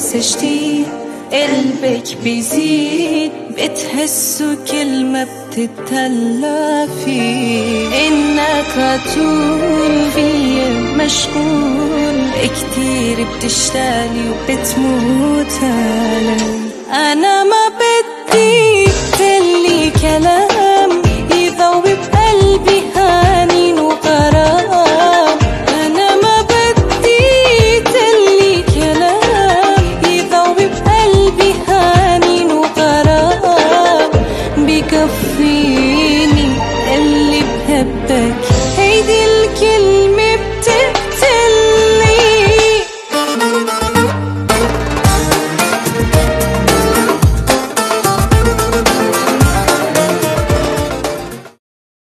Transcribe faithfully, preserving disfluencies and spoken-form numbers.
جديد، قلبك بيزيد، بتحسه كل ما بتتهلا فيه، انك عطول فيا مشغول، كتير بتشتاقلي وبتموت علي. انا ما بدي تقلي كلام يذوب بقلبي حنين وغرام، انا ما بدي تقلي كلام يذوب بقلبي حنين وغرام، بكفيني اللي بحبك